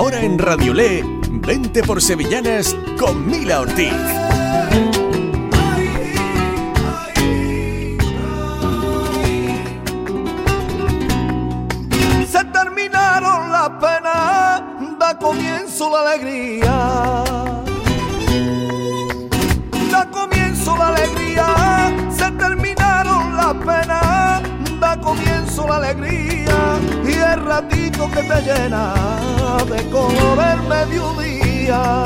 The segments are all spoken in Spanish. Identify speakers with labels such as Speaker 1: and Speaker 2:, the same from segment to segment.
Speaker 1: Ahora en Radiolé, Vente por Sevillanas con Mila Ortiz.
Speaker 2: Se terminaron las penas, da comienzo la alegría. Da comienzo la alegría, se terminaron las penas, da comienzo la alegría. Y el ratito que te llena de color el mediodía.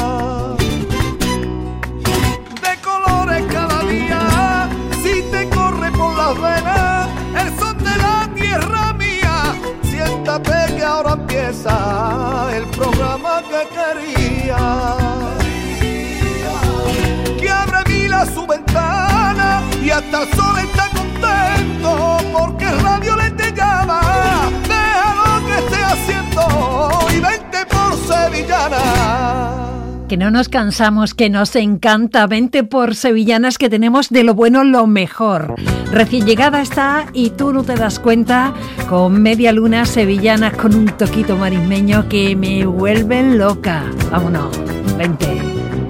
Speaker 2: De colores cada día, si te corre por las venas el sol de la tierra mía. Siéntate que ahora empieza el programa que quería. Que abre Mila su ventana y hasta el sol está contento porque Radio Le te llama. Deja lo que esté haciendo y vente por Sevillana.
Speaker 3: Que no nos cansamos, que nos encanta. Vente por Sevillanas, que tenemos de lo bueno lo mejor. Recién llegada está y tú no te das cuenta, con media luna, sevillanas con un toquito marismeño que me vuelven loca. Vámonos, vente.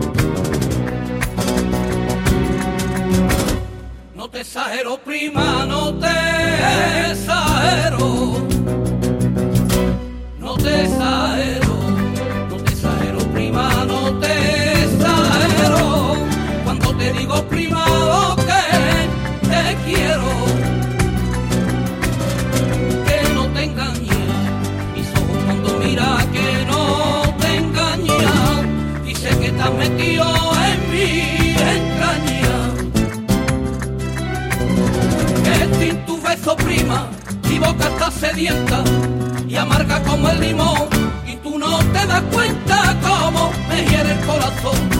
Speaker 4: No te exagero, prima, no te exagero. No te exagero, prima, no te exagero. Cuando te digo, prima, lo que te quiero. Que no te engañe, mis ojos cuando mira que no te engaña. Dice que estás metido en mi entraña. Que sin tu beso, prima, mi boca está sedienta y amarga como el limón. Y tú no te das cuenta cómo me hiere el corazón.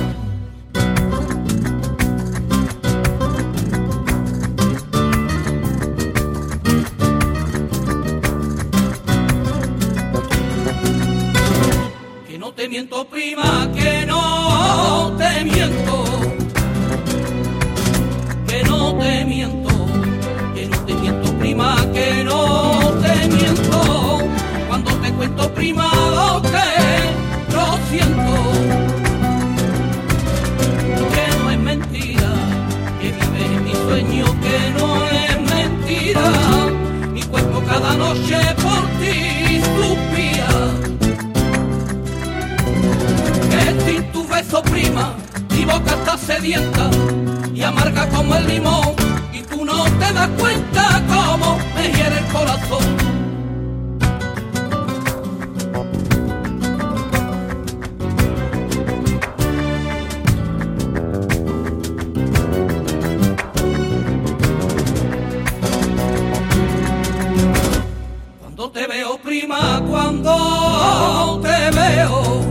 Speaker 4: Que no te miento, prima, que no te miento. Que no te miento, que no te miento, prima, que no te miento. Cuando te cuento, prima, lo que lo siento. Que no es mentira, que vives en mi sueño, que no es mentira. Mi cuerpo cada noche por ti suspira. Que sin tu beso, prima, mi boca está sedienta y amarga como el limón. Y tú no te das cuenta cómo me hiere el corazón. Cuando te veo, prima, cuando te veo.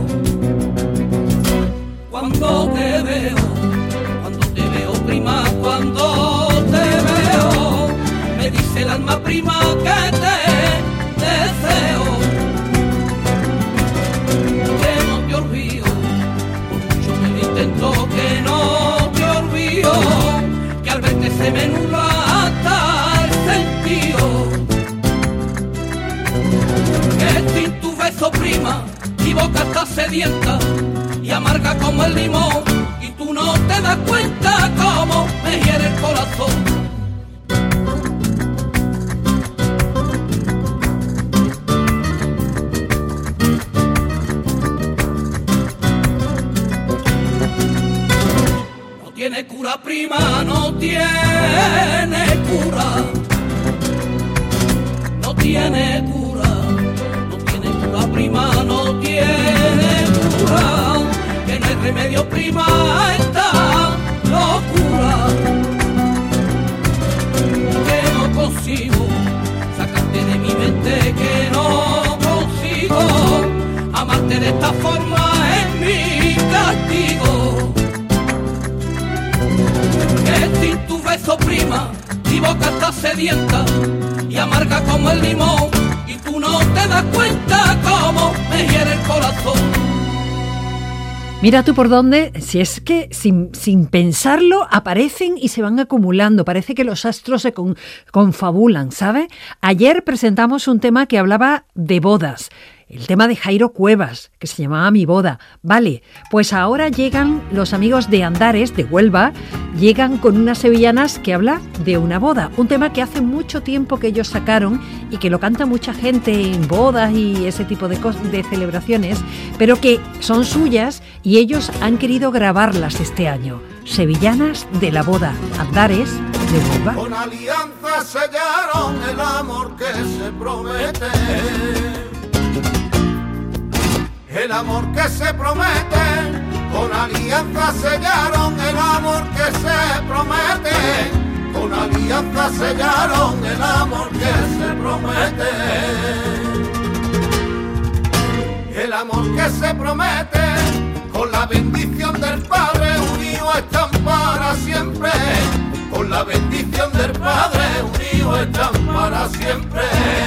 Speaker 4: Cuando te veo, prima, cuando te veo, me dice el alma, prima, que te deseo. Que no te olvido, por mucho que lo intento, que no te olvido. Que al verte se me nubla hasta el sentido. Que sin tu beso, prima, mi boca está sedienta y amarga como el limón. Y tú no te das cuenta cómo me hiere el corazón. No tiene cura, prima, no tiene cura. No tiene cura, no tiene cura, prima, no tiene cura. Que no hay remedio, prima, a esta locura. Que no consigo sacarte de mi mente, que no consigo amarte de esta forma, es mi castigo. Que sin tu beso, prima, mi boca está sedienta y amarga como el limón. Y tú no te das cuenta cómo me hiere el corazón.
Speaker 3: Mira tú por dónde, si es que sin pensarlo aparecen y se van acumulando. Parece que los astros se confabulan, ¿sabes? Ayer presentamos un tema que hablaba de bodas. el tema de Jairo Cuevas, que se llamaba Mi Boda. Vale, pues ahora llegan los amigos de Andares, de Huelva, llegan con unas sevillanas que habla de una boda. Un tema que hace mucho tiempo que ellos sacaron y que lo canta mucha gente en bodas y ese tipo de celebraciones, pero que son suyas y ellos han querido grabarlas este año. Sevillanas de la boda, Andares de Huelva.
Speaker 2: Con alianza sellaron el amor que se promete. El amor que se promete, con alianza sellaron el amor que se promete, con alianza sellaron el amor que se promete. El amor que se promete, con la bendición del Padre unidos están para siempre, con la bendición del Padre unidos están para siempre.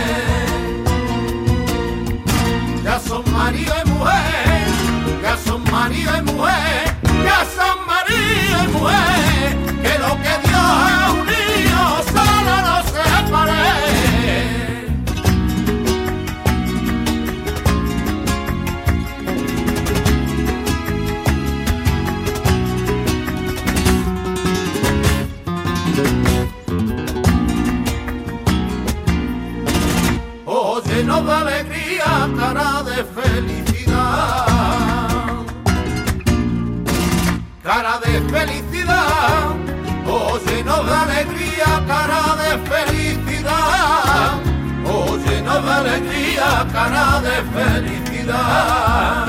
Speaker 2: Ya son marido y mujer, ya son marido y mujer, ya son marido y mujer, que lo que Dios ha unido solo no se separe. Ojos llenos de alegría, cara de felicidad, cara de felicidad, ojos llenos de alegría, cara de felicidad, ojos llenos de alegría, cara de felicidad,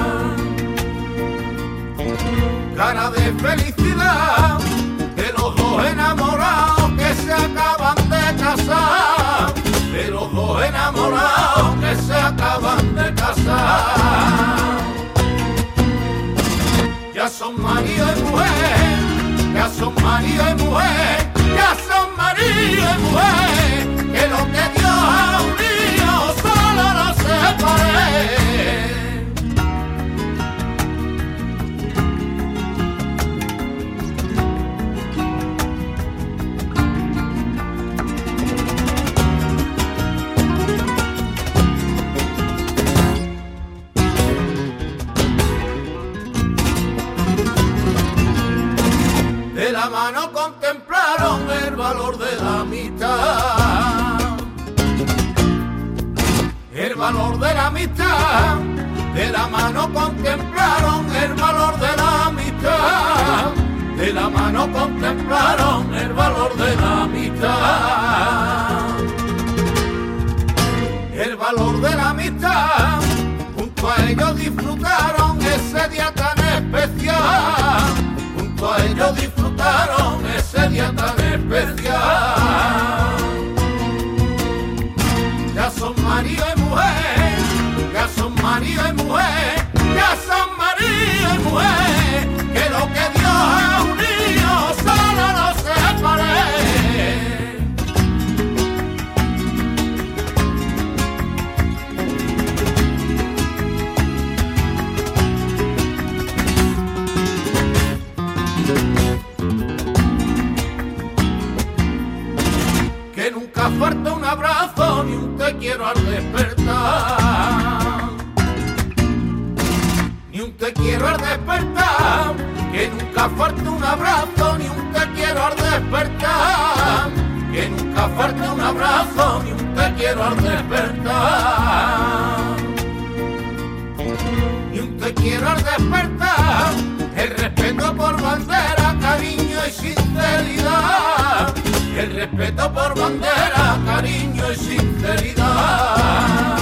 Speaker 2: cara de felicidad, de los dos enamorados que se acaban de casar, de los dos enamorados que se acaban de casar. Ya son marido y mujer, ya son marido y mujer, ya son marido y mujer, que lo que Dios ha unido solo no se separe. De la mano contemplaron el valor de la amistad, el valor de la amistad. De la mano contemplaron el valor de la amistad, de la mano contemplaron el valor de la amistad, el valor de la amistad. Junto a ellos disfrutaron ese día tan especial, junto a ellos disfrutaron ese día tan especial. Ya son marido y mujer, ya son marido y mujer, ya son marido y mujer, que lo que Dios ha unido solo no se separe. Que nunca falta un abrazo ni un te quiero al despertar, ni un te quiero al despertar. Que nunca falta un abrazo ni un te quiero al despertar, que nunca falta un abrazo ni un te quiero al despertar, ni un te quiero al despertar. El respeto por bandera, cariño y sinceridad, el respeto por bandera, cariño y sinceridad.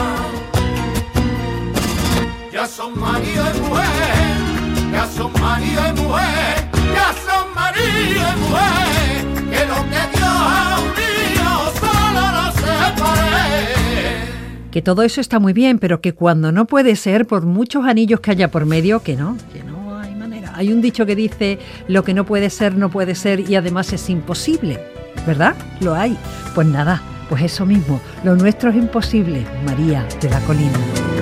Speaker 2: Ya son marido y mujer, ya son marido y mujer, ya son marido y mujer, que lo que Dios ha unido solo no se separe.
Speaker 3: Que todo eso está muy bien, pero que cuando no puede ser, por muchos anillos que haya por medio, que no hay manera. Hay un dicho que dice, lo que no puede ser y además es imposible. ¿Verdad? Lo hay. Pues nada, pues eso mismo. Lo nuestro es imposible. María de la Colina.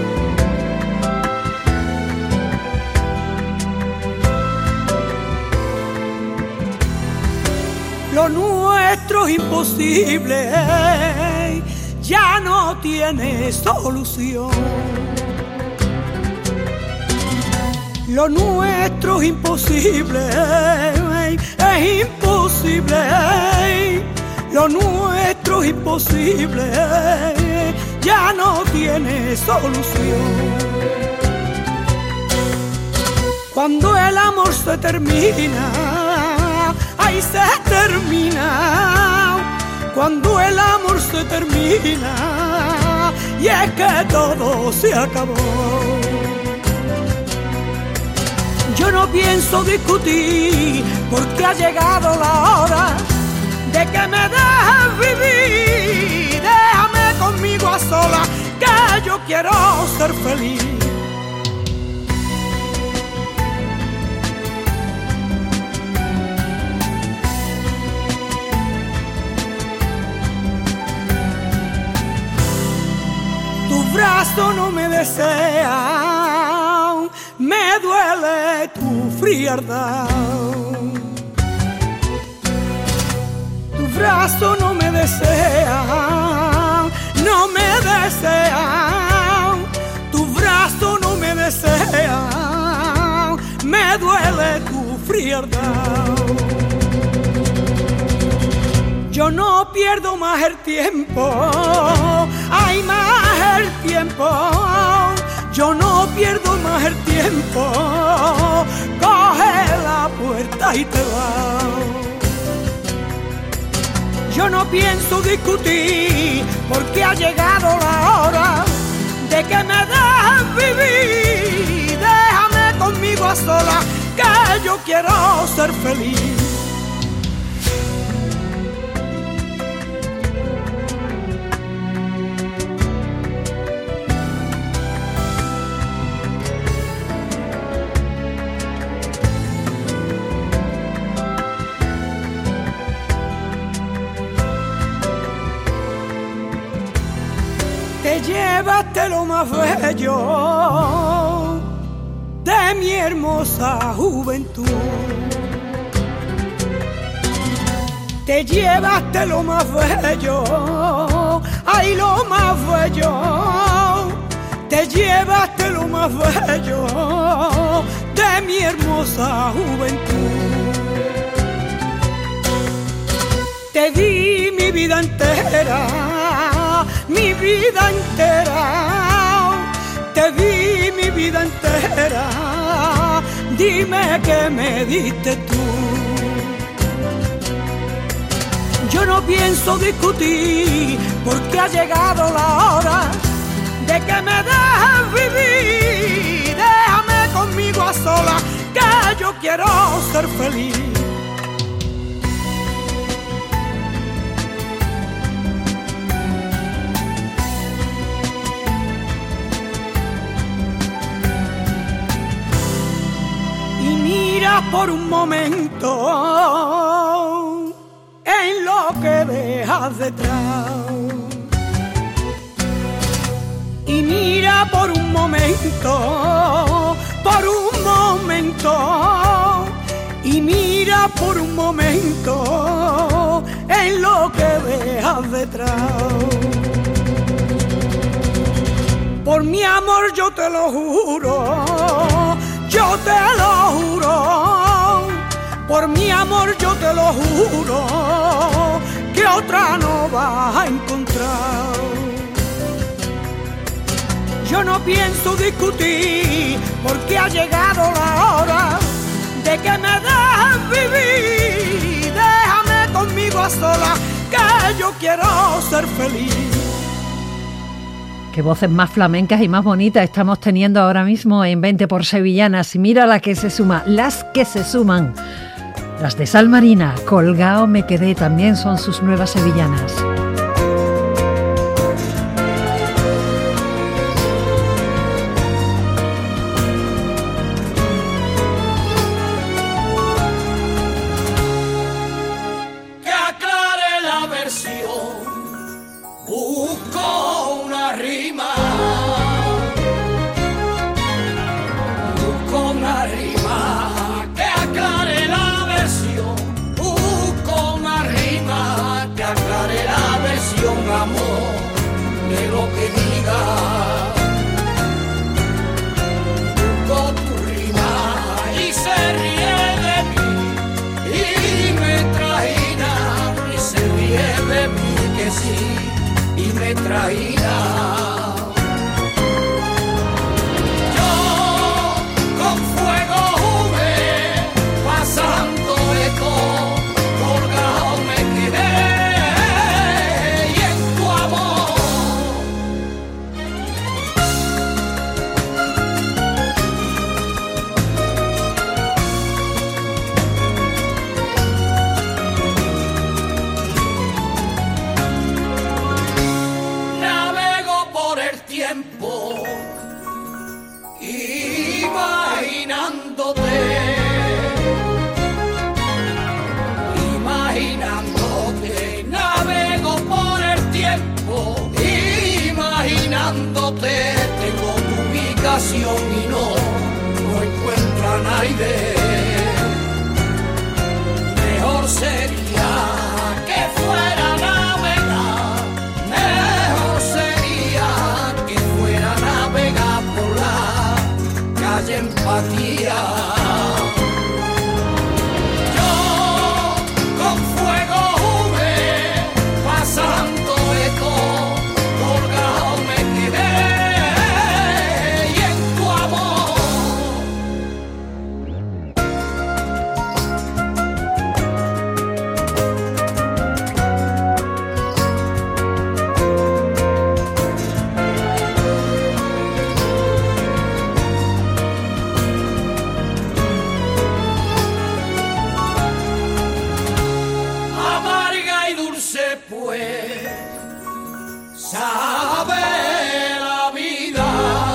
Speaker 5: Lo nuestro es imposible, ya no tiene solución. Lo nuestro es imposible, es imposible. Lo nuestro es imposible, ya no tiene solución. Cuando el amor se termina, ahí se termina. Cuando el amor se termina, y es que todo se acabó. Yo no pienso discutir, porque ha llegado la hora de que me dejes vivir. Déjame conmigo a solas, que yo quiero ser feliz. Tu brazo no me desea, me duele tu frialdad. Tu brazo no me desea, no me desea. Tu brazo no me desea, me duele tu frialdad. Yo no pierdo más el tiempo, ay, más el tiempo. Yo no pierdo más el tiempo, coge la puerta y te vas. Yo no pienso discutir, porque ha llegado la hora de que me dejes vivir. Déjame conmigo a solas, que yo quiero ser feliz. Te llevaste lo más bello de mi hermosa juventud. Te llevaste lo más bello, ay, lo más bello. Te llevaste lo más bello de mi hermosa juventud. Te di mi vida entera, mi vida entera, te di mi vida entera. Dime que me diste tú. Yo no pienso discutir, porque ha llegado la hora de que me dejes vivir. Déjame conmigo a solas, que yo quiero ser feliz. Por un momento en lo que dejas detrás, y mira por un momento, y mira por un momento en lo que dejas detrás. Por mi amor yo te lo juro, yo te lo juro, por mi amor yo te lo juro, que otra no vas a encontrar. Yo no pienso discutir, porque ha llegado la hora de que me dejes vivir. Déjame conmigo a solas, que yo quiero ser feliz.
Speaker 3: Qué voces más flamencas y más bonitas estamos teniendo ahora mismo en 20 por Sevillanas. Y mira la que se suma, las que se suman. Las de Sal Marina, Colgao me quedé, también son sus nuevas sevillanas.
Speaker 4: Que aclare la versión, busco una rima. Busco una rima que aclare la versión. Busco una rima que aclare la siempre traída. Yo con fuego jugué, pasando eco, colgado me quedé, y en tu amor navego por el tiempo, imaginándote, navego por el tiempo, imaginándote, tengo tu ubicación y no encuentro a nadie. Mejor sería que fuera a navegar, mejor sería que fuera a navegar por la calle Empatía. Yo con fuego jugué, pasando eco, colgado me quedé, y en tu amor amarga y dulce pues sabe la vida,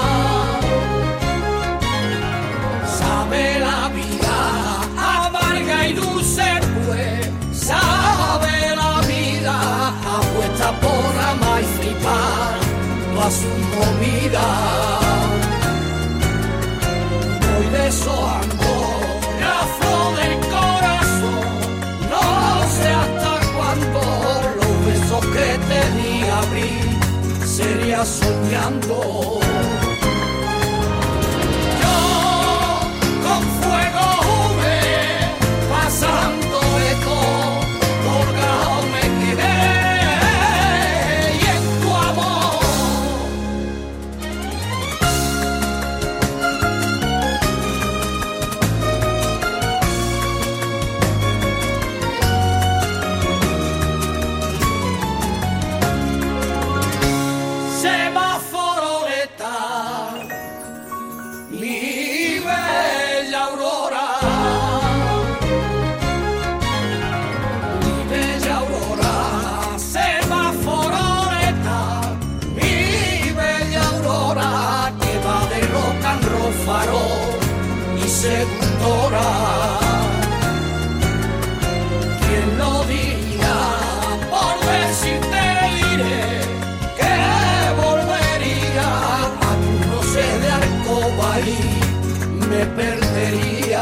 Speaker 4: amarga y dulce pues sabe la vida, apuesta por amar y flipar pa' su movida. Voy deshojando la flor del corazón, no sé hasta cuándo los besos que te di abrir sería soñando. Yo con fuego jugué, pasando eco, colgado me quedé, y en tu amor semaforoleta, mi bella aurora, semaforoleta, mi bella aurora, que va de rock and roll, farol y seductora. ¿Quién lo diría? Por decirte diré que volvería a tu roce de alcoba y me perdería.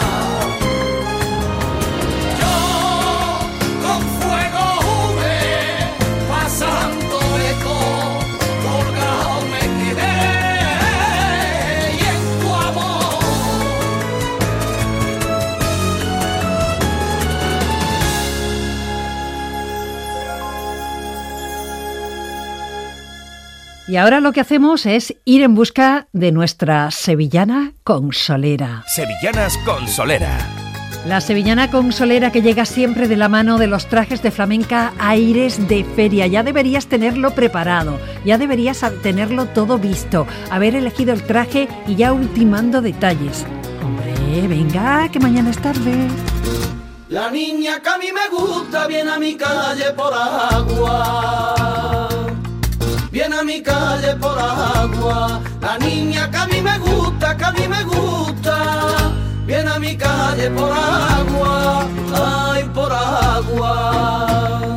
Speaker 4: Yo con fuego jugué, pasando eco, colgado me quedé, y en tu amor
Speaker 3: Y ahora lo que hacemos es ir en busca de nuestra sevillana consolera.
Speaker 1: Sevillanas Consolera.
Speaker 3: La sevillana consolera que llega siempre de la mano de los trajes de flamenca aires de feria. Ya deberías tenerlo preparado, ya deberías tenerlo todo visto, haber elegido el traje y ya ultimando detalles. Hombre, venga, que mañana es tarde.
Speaker 6: La niña que a mí me gusta viene a mi calle por agua. Viene a mi calle por agua. La niña que a mí me gusta, viene a mi calle por agua. Ay, por agua.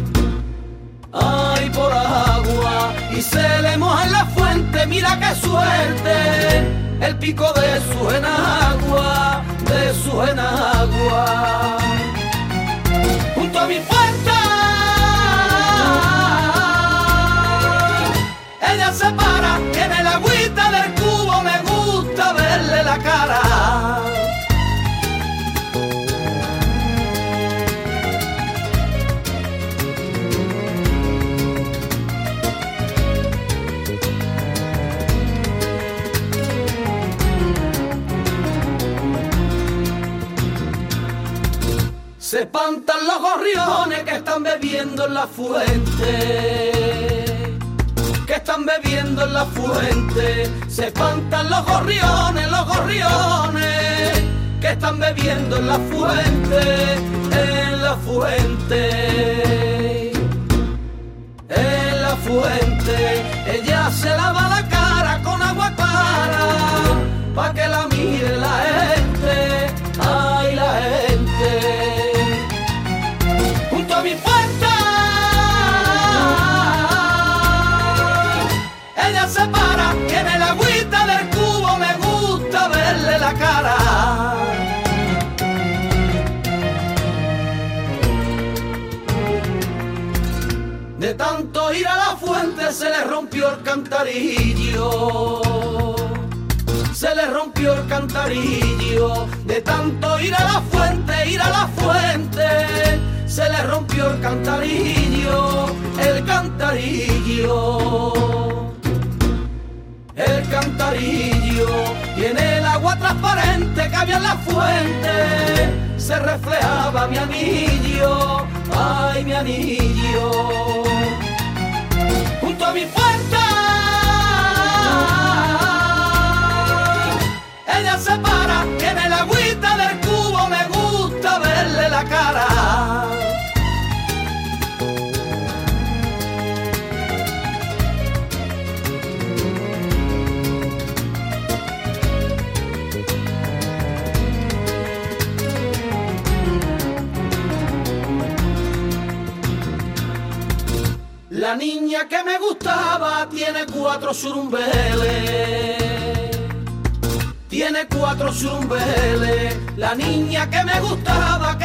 Speaker 6: Ay, por agua. Y se le moja en la fuente, mira qué suerte. El pico de su enagua, de su enagua. Junto a mi puerta ella se para, tiene la agüita del cubo, me gusta verle la cara. Se espantan los gorriones que están bebiendo en la fuente, que están bebiendo en la fuente. Se espantan los gorriones que están bebiendo en la fuente, en la fuente, en la fuente. Ella se lava la cara con agua clara pa' que la mire la gente, ay la gente. Junto a mi puerta ella se para, que en el agüita del cubo me gusta verle la cara. De tanto ir a la fuente se le rompió el cantarillo, se le rompió el cantarillo. De tanto ir a la fuente, se le rompió el cantarillo, el cantarillo. El cantarillo tiene el agua transparente que había en la fuente, se reflejaba mi anillo, ay mi anillo. Junto a mi puerta ella se para, que en el agüita del cubo me gusta verle la cara. La niña que me gustaba tiene 4 surumbeles, tiene 4 surumbeles. La niña que me gustaba,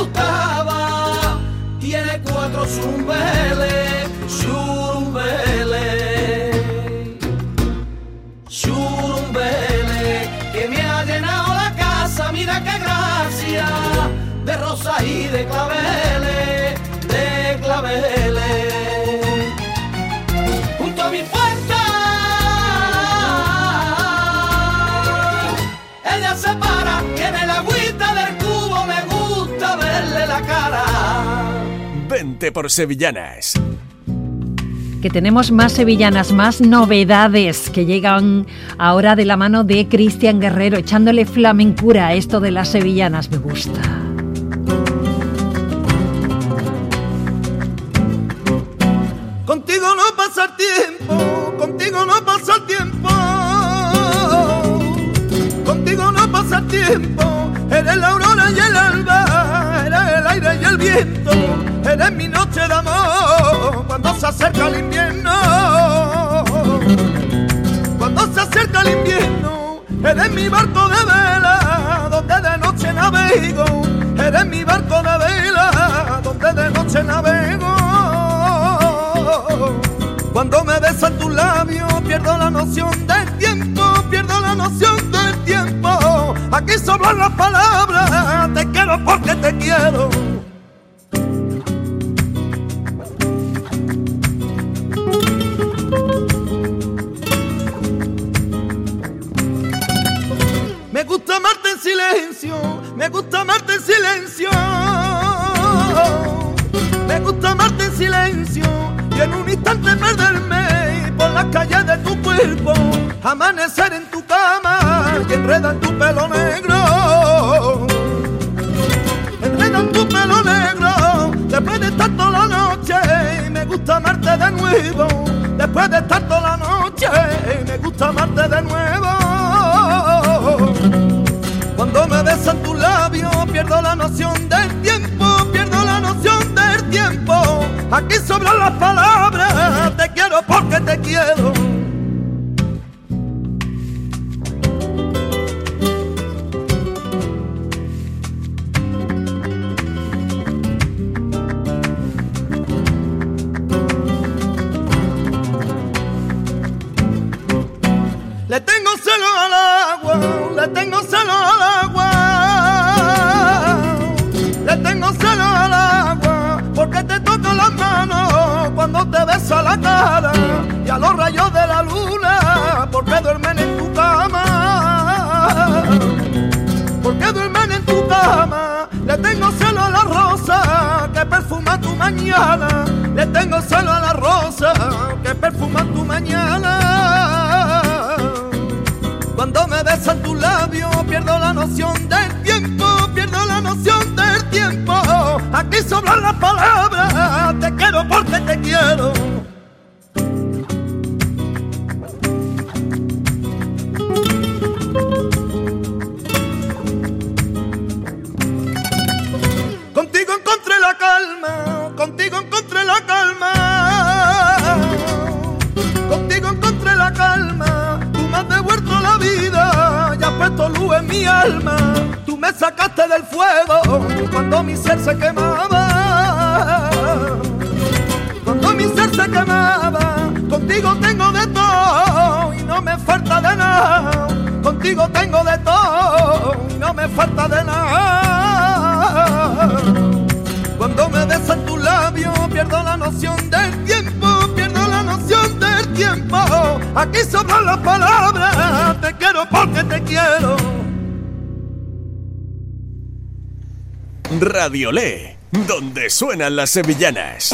Speaker 6: tiene 4 surumbeles, surumbeles, surumbeles. Que me ha llenado la casa, mira qué gracia, de rosas y de claveles, de claveles. Junto a mi puerta ella se para, que en el agüita del cubo me gusta verle la cara.
Speaker 1: Vente por Sevillanas.
Speaker 3: Que tenemos más sevillanas, más novedades que llegan ahora de la mano de Cristian Guerrero, echándole flamencura a esto de las sevillanas. Me gusta.
Speaker 2: Contigo no pasa el tiempo, contigo no pasa el tiempo, contigo no pasa el tiempo. Eres la aurora y el alba, eres el aire y el viento, eres mi noche de amor cuando se acerca el invierno. Cuando se acerca el invierno, eres mi barco de vela donde de noche navego, eres mi barco de vela donde de noche navego. Cuando me besan tus labios pierdo la noción del tiempo, pierdo la noción del tiempo. Aquí sobran las palabras, te quiero porque te quiero. Me gusta amarte en silencio, me gusta amarte en silencio, me gusta amarte en silencio. Y en un instante perderme por las calles de tu cuerpo, amanecer en tu cama y enreda en tu pelo negro, enreda en tu pelo negro. Después de estar toda la noche, me gusta amarte de nuevo. Después de estar toda la noche, me gusta amarte de nuevo. Cuando me besan tus labios, pierdo la noción del tiempo, pierdo la noción del tiempo. Aquí sobran las palabras, te quiero porque te quiero. Le tengo celo al agua, le tengo celo al agua, le tengo celo al agua, porque te toco las manos cuando te besa la cara y a los rayos de mañana, le tengo celo a la rosa que perfuma tu mañana. Cuando me besan tus labios pierdo la noción del tiempo, pierdo la noción del tiempo. Aquí sobran las palabras, te quiero porque te quiero. Contigo encontré la calma, contigo encontré la calma. Contigo encontré la calma, tú me has devuelto la vida y has puesto luz en mi alma. Tú me sacaste del fuego cuando mi ser se quemaba. Cuando mi ser se quemaba, contigo tengo de todo y no me falta de nada. Contigo tengo de todo y no me falta de nada. Cuando me besan tus labios pierdo la noción del tiempo, pierdo la noción del tiempo. Aquí sobran las palabras, te quiero porque te quiero.
Speaker 1: Radiolé, donde suenan las sevillanas.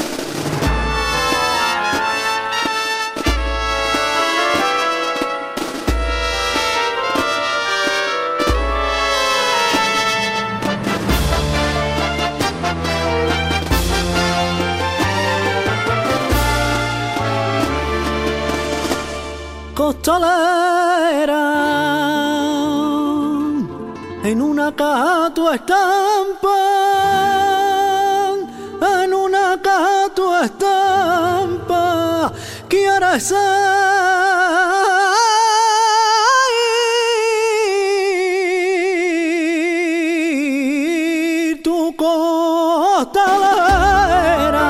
Speaker 5: Costalera, en una caja tu estampa, en una caja tu estampa, quieres ser tu costalera,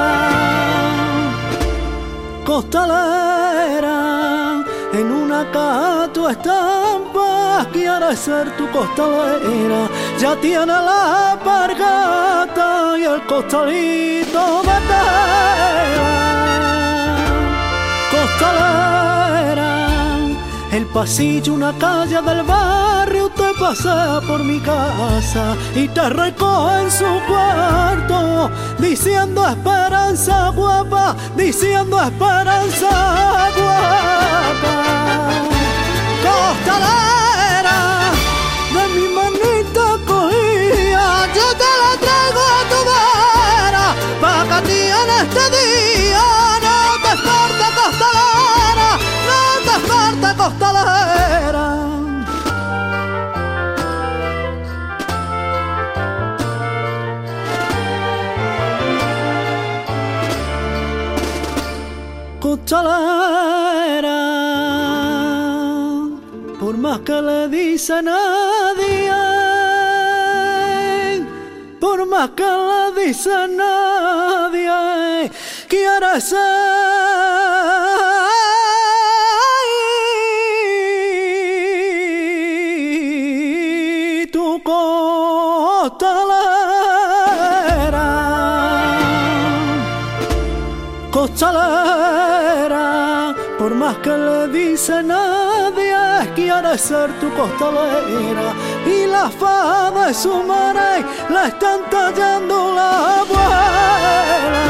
Speaker 5: costalera. En una caja tu estampa, quiere ser tu costalera. Ya tiene la alpargata y el costalito de tela. Costalera, el pasillo, una calle del barrio, te pasea por mi casa y te recoge en su cuarto, diciendo esperanza guapa, diciendo esperanza guapa. Costalera, de mi manita cogía, yo te la traigo a tu vera, pa' que a ti en este día no te falte costalera, no te falte costalera. Costalera, por más que le dice nadie, por más que le dice nadie, quiere ser tu costalera. Costalera, por más que le dice nadie, quiere ser tu costalera. Y la fada de su madre la están tallando la abuela.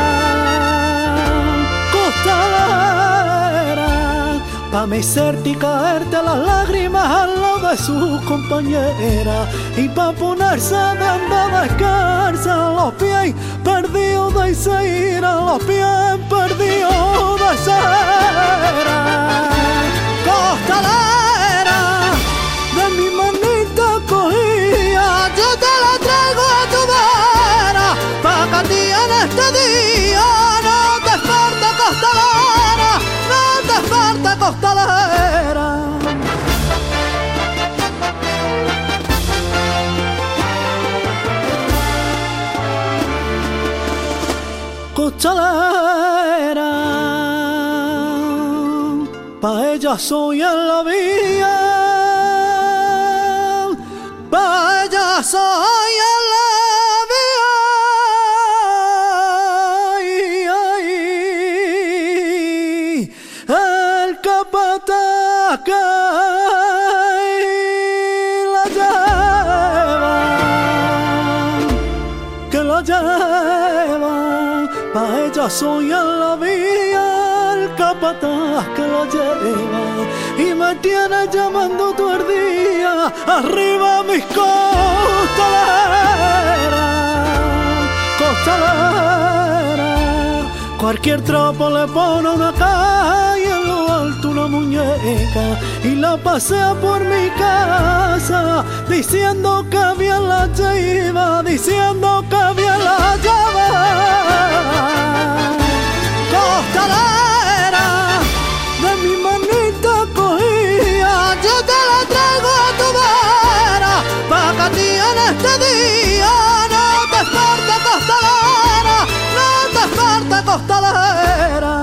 Speaker 5: Costalera, pa' mecerte y caerte las lágrimas al lado de sus compañeras, y pa' ponerse de andar descalza, los pies perdidos de cera, los pies perdidos de cera. Costalera, de mi manita cogía, yo te la traigo a tu vera, pa' que a ti en este día no te falte costalera, no te falte costalera. Costalera, pa' ella soy en la vía, pa' ella soy en la vía, el capataz que la lleva, pa'
Speaker 7: corazón y en la vía el capataz que lo lleva y me tiene llamando todo el día arriba mis costaleras. Cualquier trapo le pone una calle en lo alto una muñeca y la pasea por mi casa diciendo que bien la lleva, diciendo que bien la lleva. Costalera, de mi manita cogía, yo te la traigo a tu vera, pa' que a ti en este día no te falte costalera, no te falte costalera.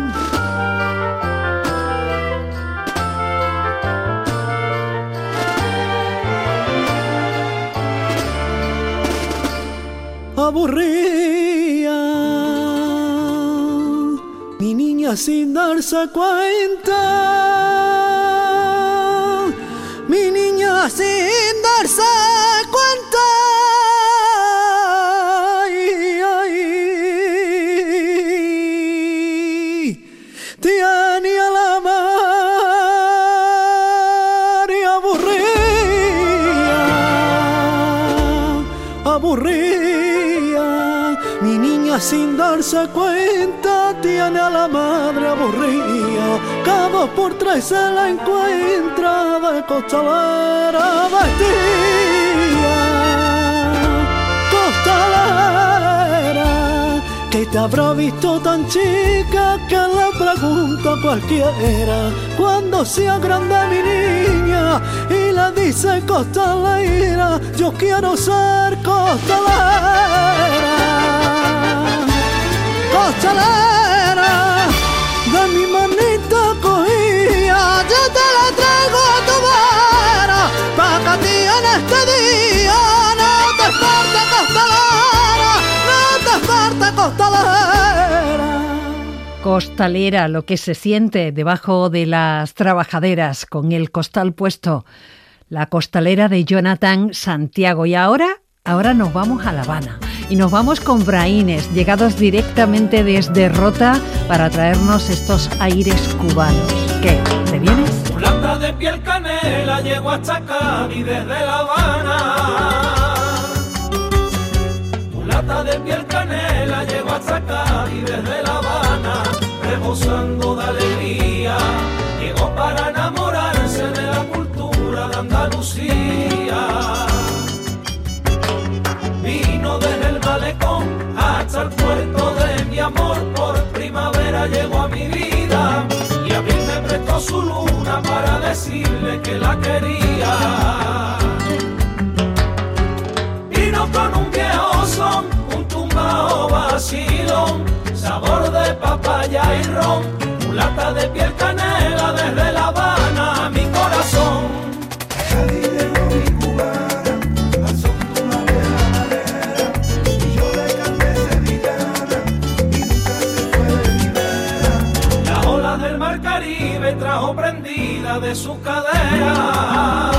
Speaker 7: Aburría mi niña sin darse cuenta, mi niña sin darse cuenta. Ay, ay, tiene a la mar y aburría, mi niña sin darse cuenta tiene a la madre aburrida, cada 2 por 3 se la encuentra de costalera vestida. Costalera, que te habrá visto tan chica que le pregunta a cualquiera cuando sea grande mi niña y le dice costalera, yo quiero ser costalera. Costalera, de mi manita cogía, yo te la traigo a tu vera, pa' que a ti en este día no te falte costalera, no te falte costalera.
Speaker 3: Costalera, lo que se siente debajo de las trabajaderas con el costal puesto. La costalera de Jonathan Santiago. Y ahora nos vamos a La Habana. Y nos vamos con Braines, llegados directamente desde Rota para traernos estos aires cubanos. ¿Qué? ¿Te vienes?
Speaker 6: Mulata de piel canela, llego hasta Cádiz desde La Habana. Mulata de piel canela, llego hasta Cádiz desde La Habana. Rebosando de alegría, llegó para enamorarse de la cultura de Andalucía. Vino desde el malecón hasta el puerto de mi amor, por primavera llegó a mi vida y a mí me prestó su luna para decirle que la quería. Vino con un viejo son, un tumbao vacilón, sabor de papaya y ron, mulata de piel canela desde La Habana a mi corazón. Caribe trajo prendida de su cadera.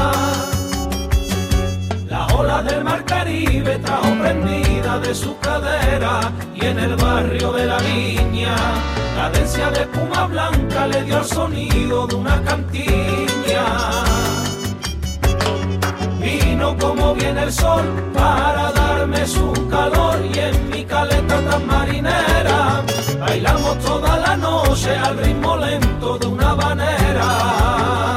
Speaker 6: Las olas del mar Caribe trajo prendida de su cadera. Y en el barrio de La Viña, cadencia de espuma blanca le dio el sonido de una cantiña. Vino como viene el sol para darme su calor y en mi caleta tan marinera bailamos toda la noche al ritmo lento de una habanera.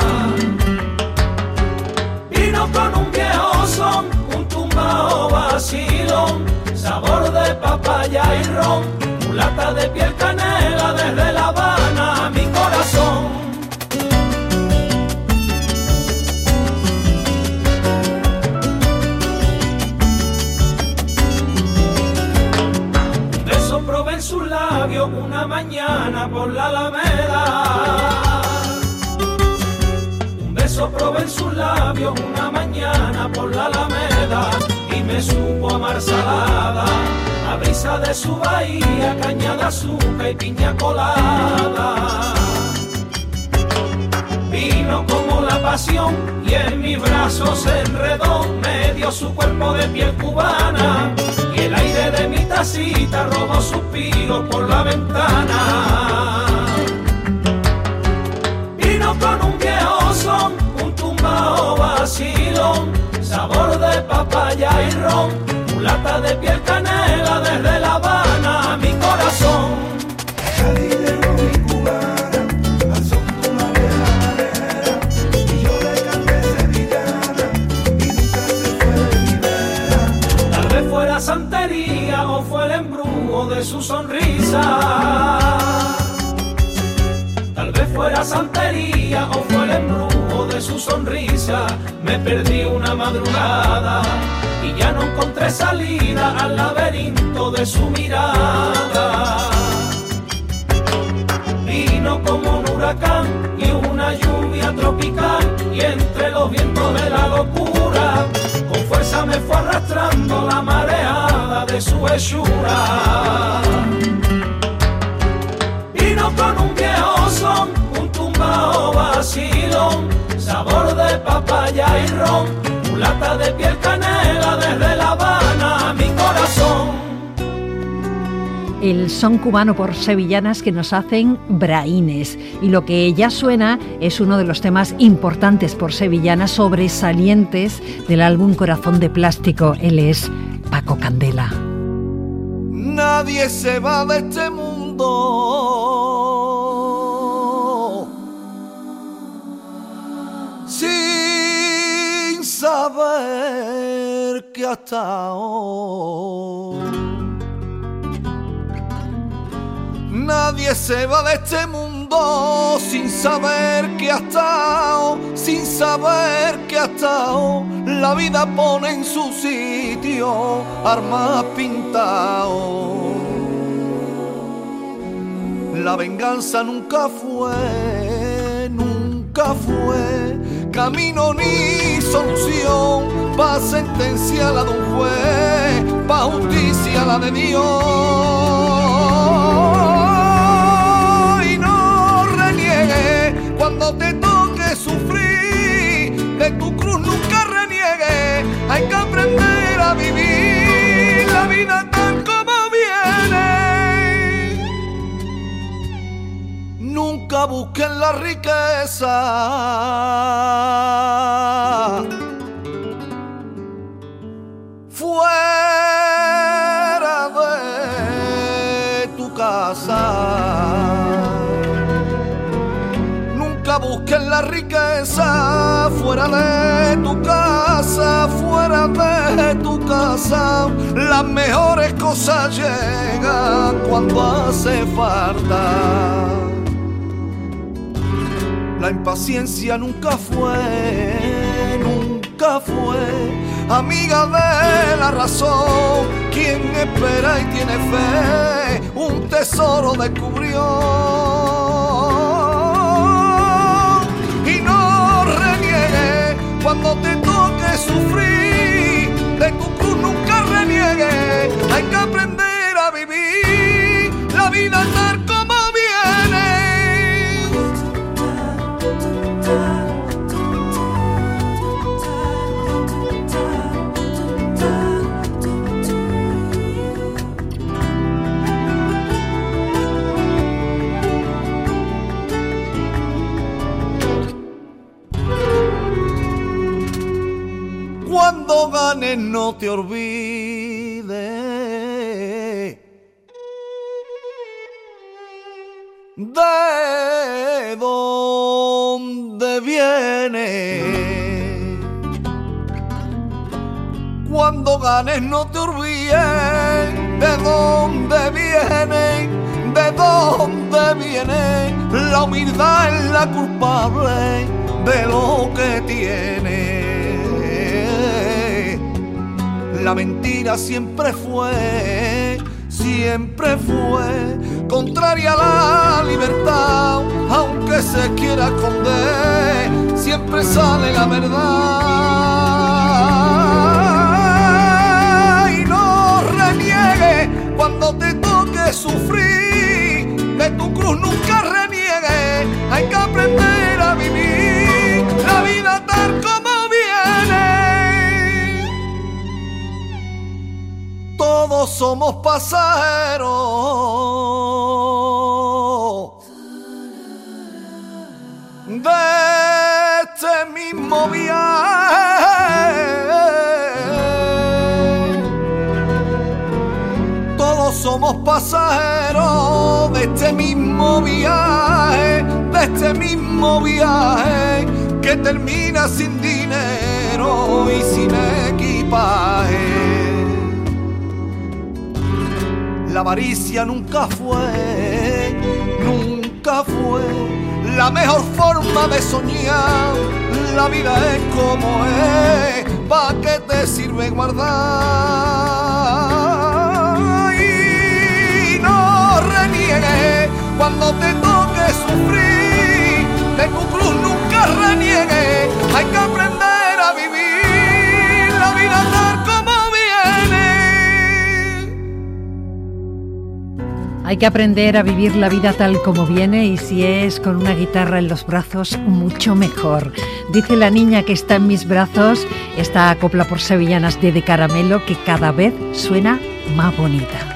Speaker 6: Vino con un viejo son, un tumbao vacilón, sabor de papaya y ron, mulata de piel canela desde La Habana a mi corazón. Probé en sus labios una mañana por la Alameda. Un beso probé en sus labios una mañana por la Alameda y me supo a mar salada, a brisa de su bahía, caña de azúcar y piña colada. Vino como la pasión y en mi brazo se enredó, me dio su cuerpo de piel cubana y el aire de mi taza casita, robo suspiros por la ventana. Vino con un viejo son, un tumbao vacilón, sabor de papaya y ron, mulata de piel canela desde La Habana a mi corazón.
Speaker 2: Cádiz de ron y cubana, al son de una vieja manera, y yo le canté sevillana, y nunca se fue de mi vera.
Speaker 6: Tal vez fuera santería o fue el embrujo de su sonrisa. Tal vez fuera santería o fue el embrujo de su sonrisa. Me perdí una madrugada y ya no encontré salida al laberinto de su mirada. Vino como un huracán y una lluvia tropical, y entre los vientos de la locura con fuerza me fue arrastrando la mareada de su hechura. Vino con un viejo son, un tumbao vacilón, sabor de papaya y ron, mulata de piel canela desde La Habana a mi corazón.
Speaker 3: El son cubano por sevillanas que nos hacen braínes, y lo que ya suena es uno de los temas importantes por sevillanas sobresalientes del álbum Corazón de Plástico. Él es Paco Candela.
Speaker 2: Nadie se va de este mundo sin saber que hasta hoy. Nadie se va de este mundo sin saber que ha estado, sin saber que ha estado. La vida pone en su sitio armas pintadas. La venganza nunca fue camino ni solución, pa' sentencia la de un juez, pa' justicia la de Dios. Cuando te toque sufrir, de tu cruz nunca reniegues. Hay que aprender a vivir la vida tal como viene. Nunca busquen la riqueza fuera de tu casa. Busquen la riqueza fuera de tu casa, fuera de tu casa. Las mejores cosas llegan cuando hace falta. La impaciencia nunca fue amiga de la razón. Quien espera y tiene fe, un tesoro descubrió. Cuando te toque sufrir, de tu cruz nunca reniegues. Hay que aprender a vivir la vida tal como Cuando ganes no te olvides de dónde vienes. Cuando ganes no te olvides de dónde vienes, de dónde viene. La humildad es la culpable de lo que tiene. La mentira siempre fue contraria a la libertad. Aunque se quiera esconder, siempre sale la verdad. Y no reniegues cuando te toque sufrir, de tu cruz nunca reniegues. Hay que aprender a vivir la vida tal como viene. Todo todos somos pasajeros de este mismo viaje. Todos somos pasajeros de este mismo viaje, que termina sin dinero y sin equipaje. La avaricia nunca fue la mejor forma de soñar. La vida es como es, ¿pa' qué te sirve guardar? Y no reniegues cuando te toque sufrir, de tu cruz nunca reniegues. Hay que aprender a vivir la vida tal como viene.
Speaker 3: Hay que aprender a vivir la vida tal como viene, y si es con una guitarra en los brazos, mucho mejor. Dice la niña que está en mis brazos, esta copla por sevillanas de Caramelo, que cada vez suena más bonita.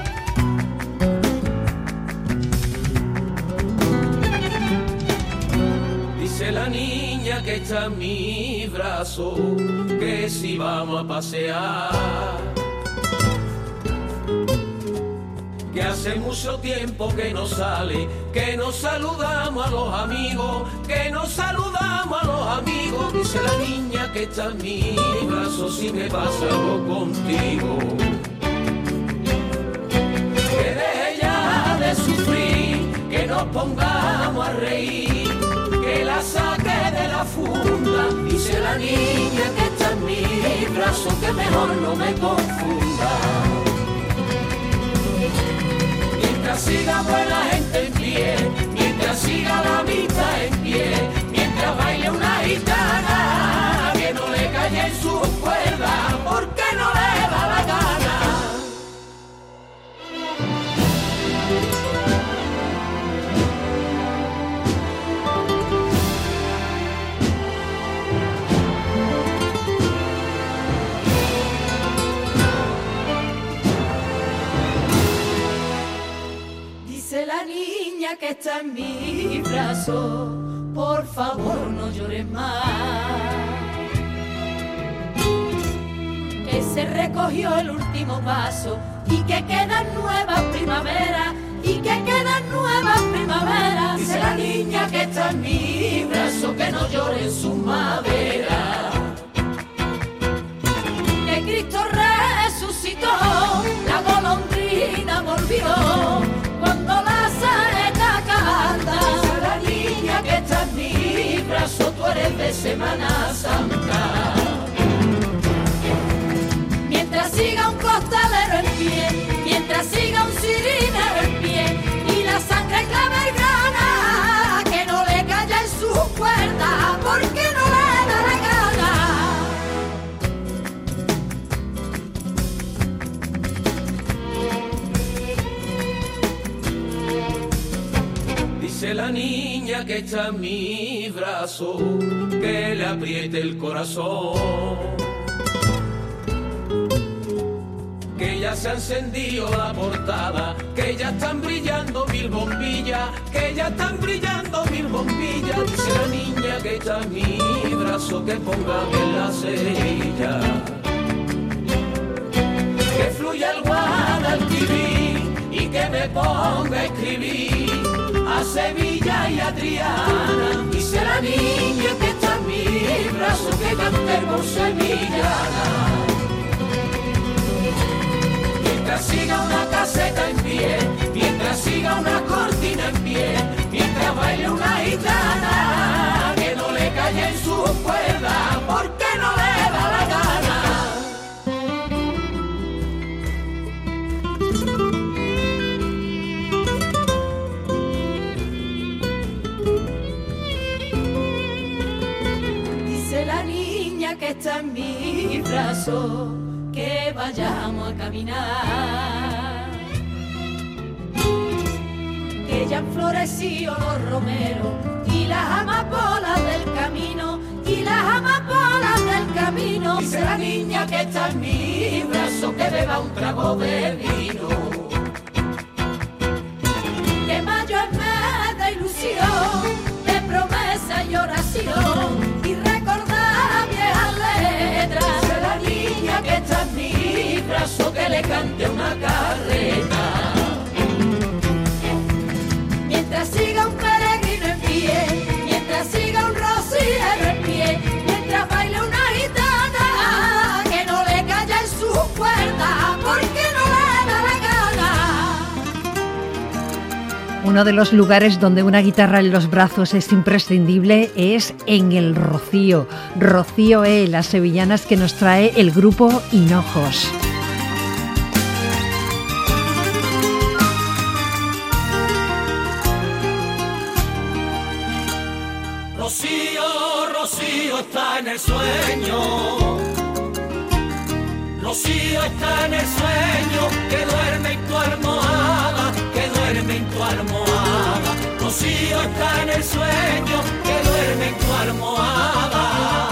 Speaker 4: Dice la niña que está en mi brazo, que si vamos a pasear, que hace mucho tiempo que no sale, que nos saludamos a los amigos, que nos saludamos a los amigos. Dice la niña que está en mi brazo, si me pasa algo contigo, que deje ya de sufrir, que nos pongamos a reír, que la saque de la funda. Dice la niña que está en mi brazo, que mejor no me confunda. Mientras siga buena gente en pie, mientras siga la vista en pie, mientras baile una gitana, que no le calle en sus cuerdas, porque no le da la gana.
Speaker 8: Dice la niña que está en mi brazo, por favor no llores más, que se recogió el último paso y que quedan nuevas primaveras, y que quedan nuevas primaveras. Dice la niña que está en mi brazo, que no llore en su madera, que Cristo resucitó, la golondrina volvió cuando la saeta canta. Dice la niña que está en mi brazo, tú eres de Semana Santa. Mientras siga un costalero en pie, mientras siga un cirinero en pie, y la sangre clavergana, que no le calla en su cuerda, porque no le da la gana.
Speaker 4: Dice la niña que está en mi brazo, que le apriete el corazón, que ya se ha encendido la portada, que ya están brillando 1000 bombillas, que ya están brillando 1000 bombillas. Dice la niña que está en mi brazo, que ponga en la cerilla, que fluya el Guadalquivir y que me ponga a escribir a Sevilla y a Triana. Dice la niña que está en mi brazo, que cantemos sevillana. Mientras siga una caseta en pie, mientras siga una cortina en pie, mientras baile una gitana, que no le calle en su cuerda, porque no le da la gana.
Speaker 8: Dice la niña que está en mi brazo, que vayamos a caminar, que ya han florecido los romeros y las amapolas del camino, y y las amapolas del camino. Dice la niña que está en mi brazo, que beba un trago de vino. Que mayo es mes de ilusión, de promesa y oración, y recordar viejas letras. Dice la niña que está en mi brazo, que le cante una carreta. Mientras siga un peregrino en pie, mientras siga un rociero en pie, mientras baile una gitana, que no le calle en su cuerda, porque no le da la gana.
Speaker 3: Uno de los lugares donde una guitarra en los brazos es imprescindible es en el Rocío. Rocío las sevillanas que nos trae el grupo Hinojos.
Speaker 6: Rocío, Rocío está en el sueño. Rocío está en el sueño, que duerme en tu almohada, que duerme en tu almohada. Rocío está en el sueño, que duerme en tu almohada,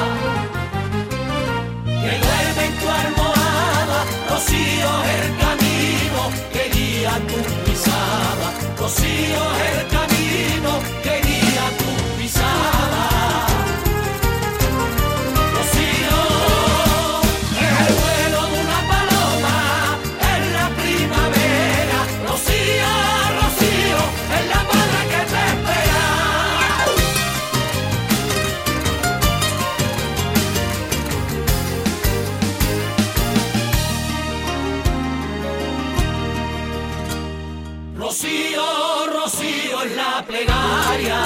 Speaker 6: que duerme en tu almohada. Rocío es el camino que guía tu pisada. Rocío es el camino que guía tu pisada. Rocío es el vuelo de una paloma en la primavera. Rocío, Rocío es la madre que te espera. Rocío, Rocío es la plegaria.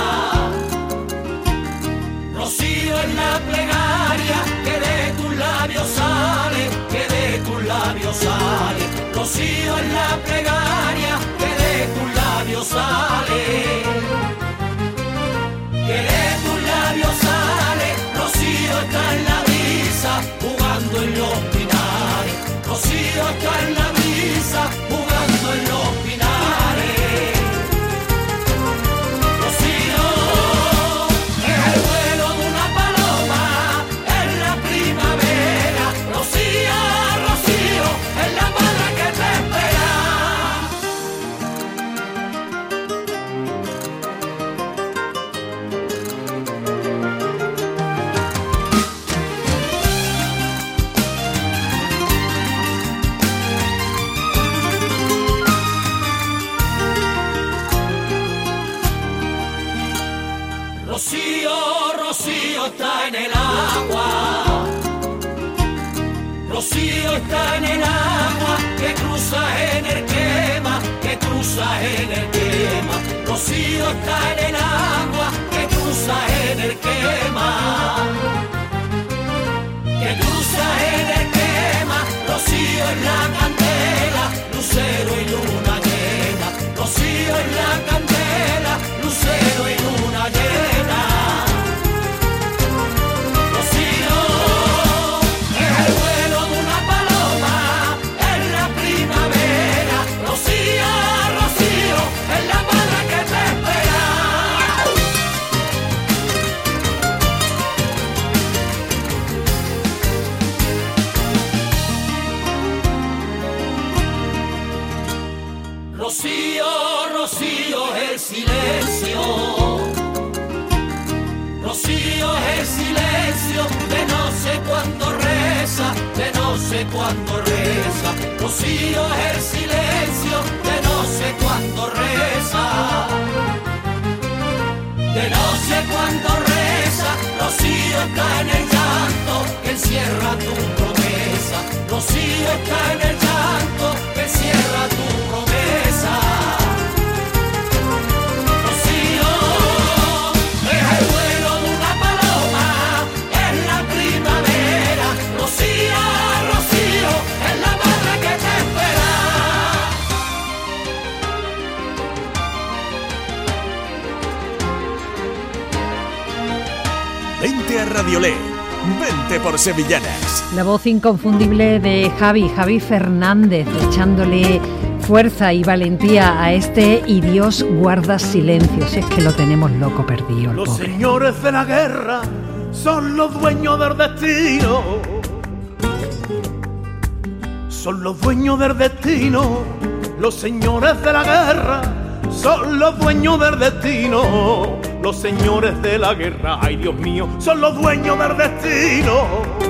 Speaker 6: Rocío es la plegaria que de tus labios sale, que de tus labios sale. Rocío es la plegaria que de tus labios sale, que de tus labios sale. Rocío está en la brisa jugando en los pinares. Rocío está en la brisa jugando en los pinares. Rocío es el vuelo de una paloma en la primavera. Rocío, Rocío es la madre que te espera. Rocío, Rocío está en el agua. Rocío está en el agua que cruza en el quema, que cruza en el quema. Rocío está en el agua que cruza en el quema, que cruza en el quema. Rocío es la candela, lucero y luna llena. Rocío es la candela, lucero y luna llena. Rocío es el vuelo de una paloma en la primavera. Rocío, Rocío es la madre que te espera. Rocío, Rocío es el silencio. Rocío es el silencio de no sé cuándo reza, de no sé cuándo reza. Rocío es el silencio de no sé cuándo reza, de no sé cuándo reza. Rocío está en el llanto que encierra tu promesa. Rocío está en el llanto que encierra tu promesa. Rocío es el vuelo de una paloma en la primavera. Rocío, Rocío es la madre que te espera.
Speaker 1: Vente a Radiolé, vente por Sevillanas.
Speaker 3: La voz inconfundible de Javi Fernández, echándole fuerza y valentía a este Y Dios guarda silencio. Si es que lo tenemos loco perdido, el
Speaker 7: Los
Speaker 3: pobre.
Speaker 7: señores de la guerra son los dueños del destino. Son los dueños del destino, los señores de la guerra. Son los dueños del destino, los señores de la guerra. Ay, Dios mío, son los dueños del destino.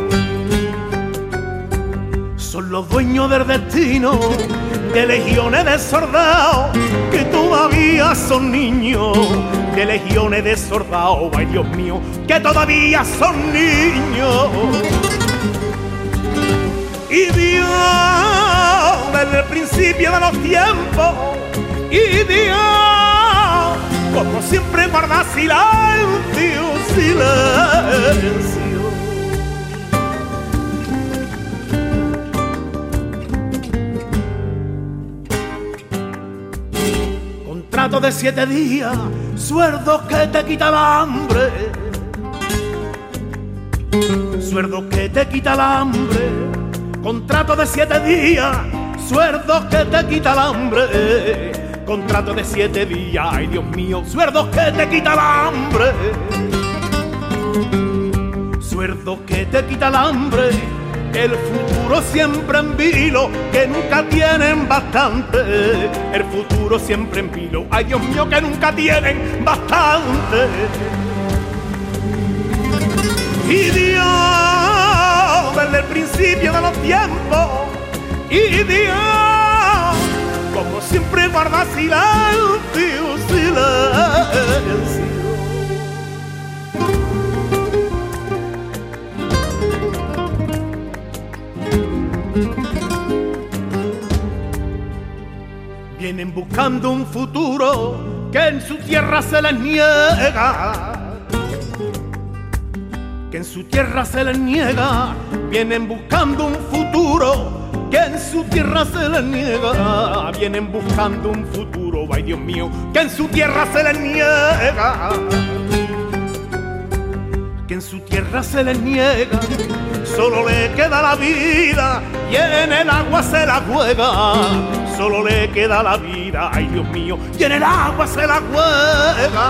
Speaker 7: Son los dueños del destino, de legiones de soldados que todavía son niños. De legiones de soldados, ay, Dios mío, que todavía son niños. Y Dios, desde el principio de los tiempos, y Dios, como siempre guarda silencio, silencio. Contrato de 7 días, sueldos que te quita el hambre. Sueldos que te quita el hambre. Contrato de 7 días, sueldos que te quita el hambre. Contrato de 7 días, ay, Dios mío, sueldos que te quita el hambre. Sueldos que te quita el hambre. El futuro siempre en vilo, que nunca tienen bastante. El futuro siempre en vilo, ay, Dios mío, que nunca tienen bastante. Y Dios, desde el principio de los tiempos, y Dios, como siempre guarda silencio, silencio. Vienen buscando un futuro que en su tierra se les niega. Que en su tierra se les niega. Vienen buscando un futuro que en su tierra se les niega. Vienen buscando un futuro, ay, Dios mío, que en su tierra se les niega. Que en su tierra se les niega. Solo le queda la vida y en el agua se la juega. Solo le queda la vida, ay, Dios mío, y en el agua se la juega.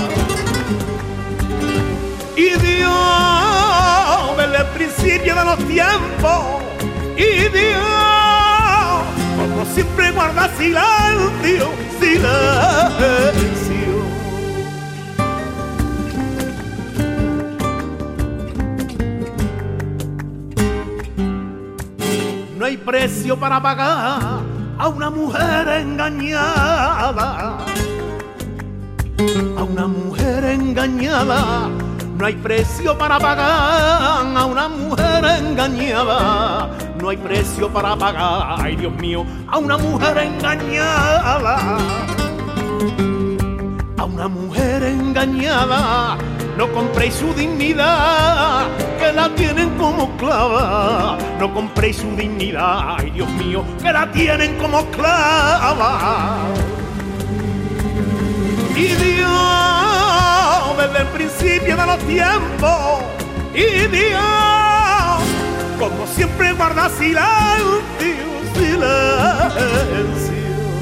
Speaker 7: Y Dios, desde el principio de los tiempos, y Dios, como siempre guarda silencio, silencio. No hay precio para pagar a una mujer engañada. A una mujer engañada. No hay precio para pagar a una mujer engañada. No hay precio para pagar, ay, Dios mío, a una mujer engañada. A una mujer engañada. No compréis su dignidad, que la tienen como esclava. No compréis su dignidad, ay, Dios mío, que la tienen como esclava. Y Dios, desde el principio de los tiempos, y Dios, como siempre guarda silencio, silencio.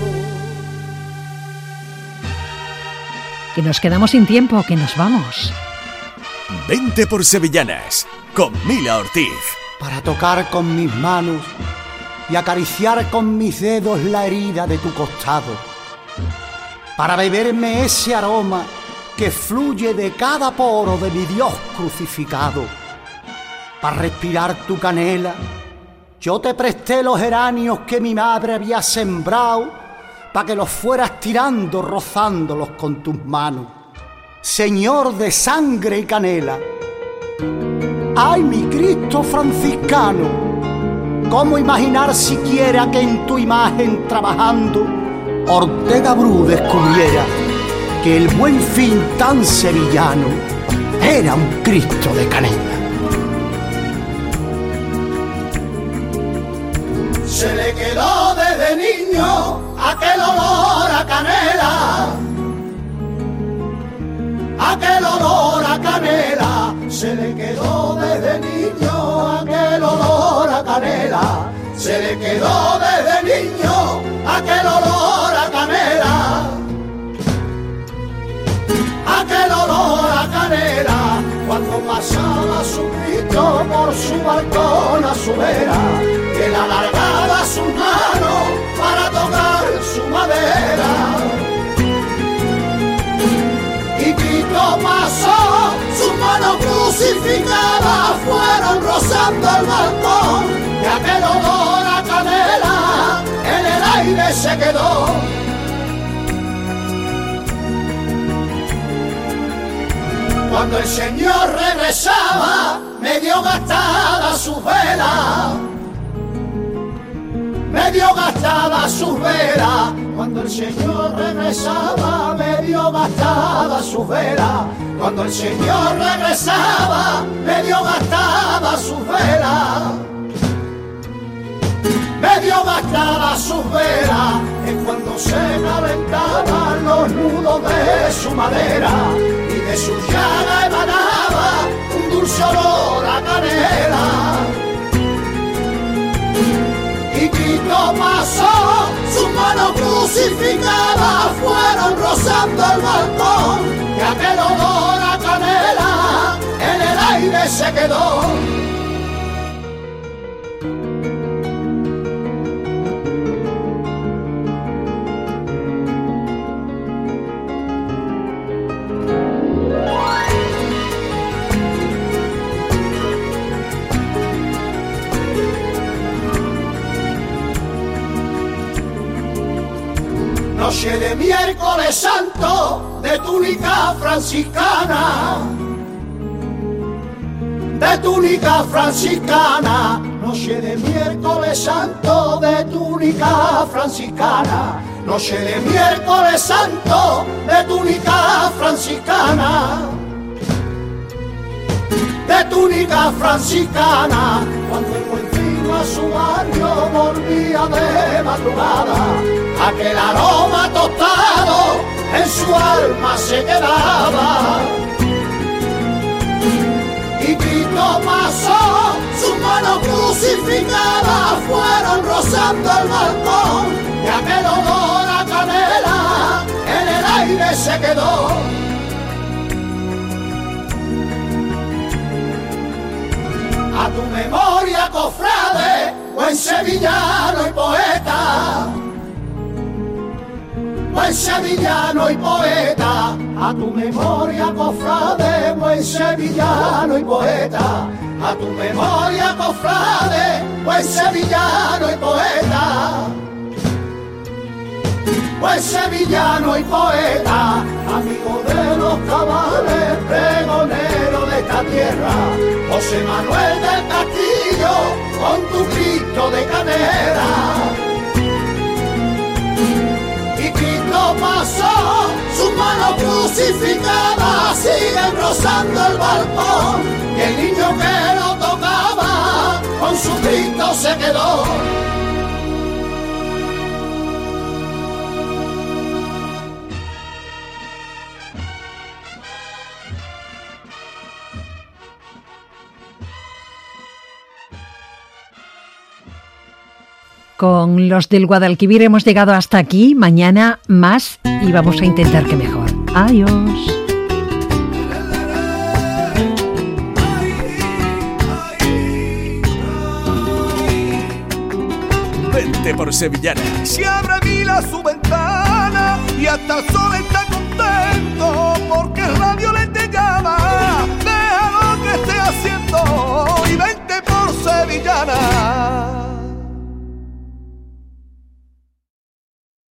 Speaker 3: Que nos quedamos sin tiempo, que nos vamos.
Speaker 1: Vente por Sevillanas, con Mila Ortiz.
Speaker 9: Para tocar con mis manos y acariciar con mis dedos la herida de tu costado. Para beberme ese aroma que fluye de cada poro de mi Dios crucificado. Para respirar tu canela, yo te presté los geranios que mi madre había sembrado, para que los fueras tirando, rozándolos con tus manos. Señor de sangre y canela, ¡ay, mi Cristo franciscano! ¿Cómo imaginar siquiera que en tu imagen trabajando Ortega Bru descubriera que el buen fin tan sevillano era un Cristo de canela?
Speaker 6: Se le quedó desde niño aquel olor a canela, aquel olor a canela. Se le quedó desde niño aquel olor a canela. Se le quedó desde niño aquel olor a canela. Aquel olor a canela. Cuando pasó
Speaker 9: pasaba su grito por su balcón a su vera, que le alargaba sus manos para tocar su madera. Y Cristo pasó, sus manos crucificadas fueron rozando el balcón, y aquel olor a canela en el aire se quedó. Cuando el Señor regresaba, medio gastada sus velas, medio gastada sus velas. Cuando el Señor regresaba, medio gastada sus velas. Cuando el Señor regresaba, medio gastada sus velas. Medio gastada sus velas, es cuando se calentaban los nudos de su madera, y de su llaga emanaba un dulce olor a canela. Y Cristo pasó, sus manos crucificadas fueron rozando el balcón, y aquel olor a canela en el aire se quedó. Noche de miércoles santo de túnica franciscana, de túnica franciscana. Noche de miércoles santo de túnica franciscana. Noche de miércoles santo de túnica franciscana, de túnica franciscana. Cuando el Buenfil a su barrio volvía de madrugada, aquel aroma tostado en su alma se quedaba. Y Cristo pasó, sus manos crucificadas fueron rozando el balcón, y aquel olor a canela en el aire se quedó. A tu memoria, cofrade, buen sevillano y poeta, buen sevillano y poeta. A tu memoria, cofrade, buen sevillano y poeta. A tu memoria, cofrade, buen sevillano y poeta. Buen sevillano y poeta, amigo de los cabales, pregonero de esta tierra, José Manuel del Castillo, con tu Cristo de canela. Y Cristo pasó, sus manos crucificadas siguen rozando el balcón, y el niño que lo tocaba con su Cristo se quedó.
Speaker 3: Con los del Guadalquivir hemos llegado hasta aquí. Mañana más y vamos a intentar que mejor. Adiós.
Speaker 1: Vente por Sevillana.
Speaker 2: Si abre Vila su ventana y hasta el sol está contento porque el radio le te llama. Deja lo que esté haciendo y vente por Sevillana.